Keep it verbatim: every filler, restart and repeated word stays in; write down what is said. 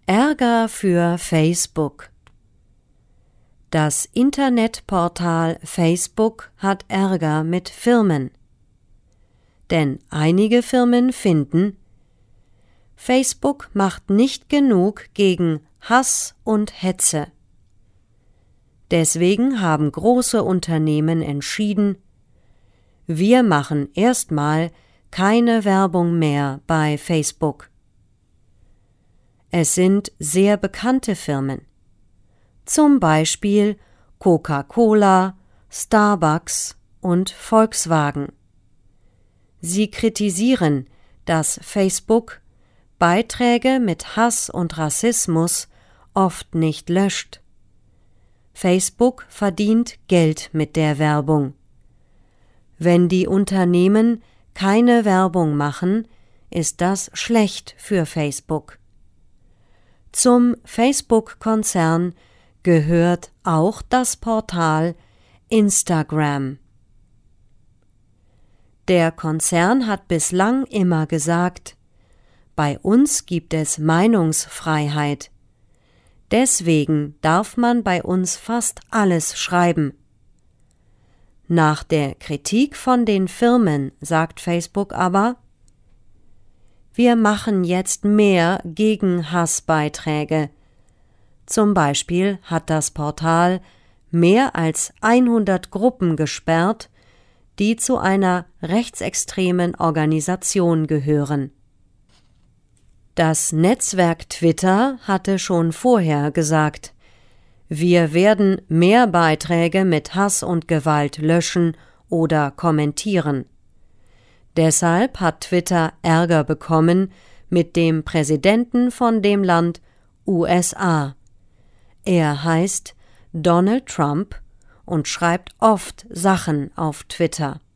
Ärger für Facebook. Das Internetportal Facebook hat Ärger mit Firmen. Denn einige Firmen finden, Facebook macht nicht genug gegen Hass und Hetze. Deswegen haben große Unternehmen entschieden, wir machen erstmal keine Werbung mehr bei Facebook. Es sind sehr bekannte Firmen, zum Beispiel Coca-Cola, Starbucks und Volkswagen. Sie kritisieren, dass Facebook Beiträge mit Hass und Rassismus oft nicht löscht. Facebook verdient Geld mit der Werbung. Wenn die Unternehmen keine Werbung machen, ist das schlecht für Facebook. Zum Facebook-Konzern gehört auch das Portal Instagram. Der Konzern hat bislang immer gesagt, bei uns gibt es Meinungsfreiheit. Deswegen darf man bei uns fast alles schreiben. Nach der Kritik von den Firmen sagt Facebook aber, wir machen jetzt mehr gegen Hassbeiträge. Zum Beispiel hat das Portal mehr als hundert Gruppen gesperrt, die zu einer rechtsextremen Organisation gehören. Das Netzwerk Twitter hatte schon vorher gesagt, wir werden mehr Beiträge mit Hass und Gewalt löschen oder kommentieren. Deshalb hat Twitter Ärger bekommen mit dem Präsidenten von dem Land U S A. Er heißt Donald Trump und schreibt oft Sachen auf Twitter.